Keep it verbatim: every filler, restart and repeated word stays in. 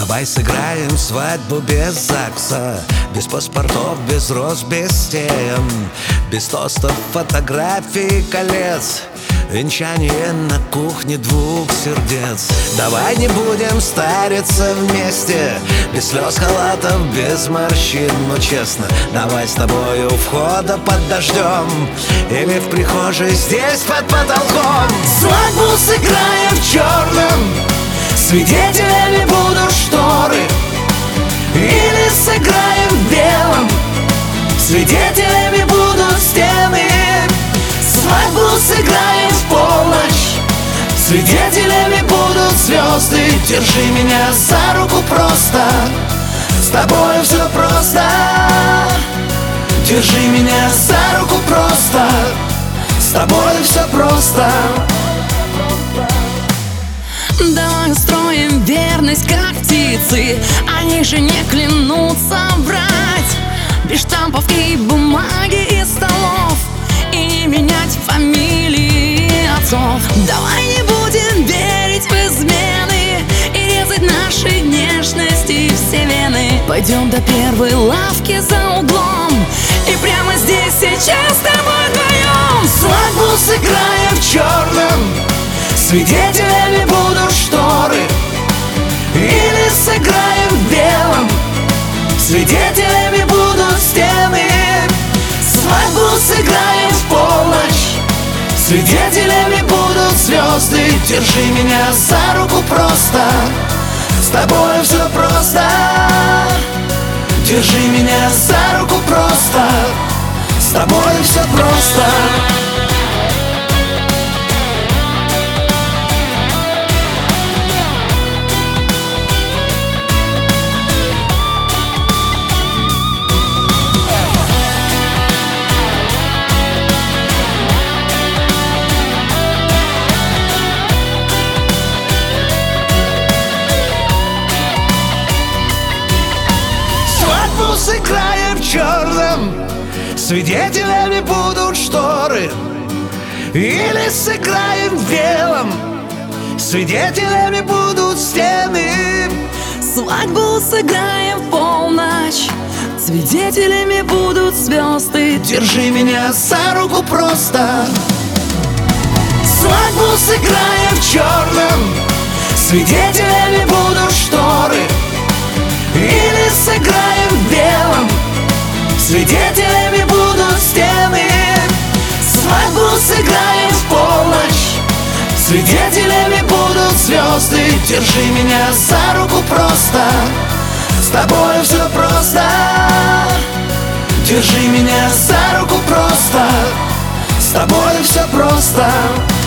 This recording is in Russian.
Давай сыграем свадьбу без ЗАГСа, без паспортов, без роз, без стен, без тостов, фотографий, колец, венчание на кухне двух сердец. Давай не будем стариться вместе, без слез, халатов, без морщин, но честно, давай с тобой у входа под дождем или в прихожей здесь под потолком. Свадьбу сыграем в черном, свидетелями будут шторы, или сыграем в белом, свидетелями будут стены. Свадьбу сыграем в полночь, свидетелями будут звезды. Держи меня за руку просто, с тобой все просто. Держи меня за руку просто, с тобой все просто. Давай устроим верность, как птицы, они же не клянутся врать. Без штампов и бумаги и столов, и не менять фамилии отцов. Давай не будем верить в измены и резать наши нежности все вены. Пойдем до первой лавки за углом и прямо здесь сейчас с тобой вдвоем. Свадьбу сыграем в черном, свидетелями будут шторы, или сыграем в белом, свидетелями будут стены. Свадьбу сыграем в полночь, свидетелями будут звезды. Держи меня за руку просто, с тобой все просто. Держи меня за руку просто, с тобой все просто. Сыграем в черном, свидетелями будут шторы, или сыграем в белом, свидетелями будут стены. Свадьбу сыграем в полночь, свидетелями будут звезды. Держи меня за руку просто. Свадьбу сыграем в черном, свидетелями будут шторы, или сыграем в белом, свидетелями будут стены. Свадьбу сыграем в полночь, свидетелями будут звезды. Держи меня за руку просто, с тобой все просто. Держи меня за руку просто, с тобой все просто.